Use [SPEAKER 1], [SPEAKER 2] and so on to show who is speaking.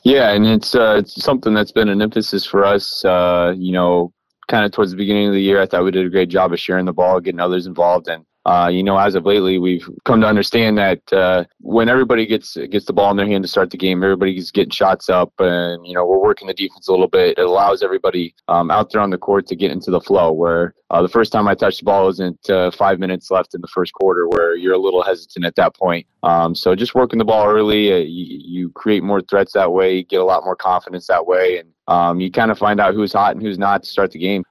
[SPEAKER 1] Yeah, and it's something that's been an emphasis for us. Kind of towards the beginning of the year, I thought we did a great job of sharing the ball, getting others involved, and as of lately, we've come to understand that when everybody gets the ball in their hand to start the game, everybody's getting shots up, and we're working the defense a little bit. It allows everybody out there on the court to get into the flow. Where the first time I touched the ball wasn't 5 minutes left in the first quarter, where you're a little hesitant at that point. So just working the ball early, you create more threats that way, you get a lot more confidence that way, and you kind of find out who's hot and who's not to start the game.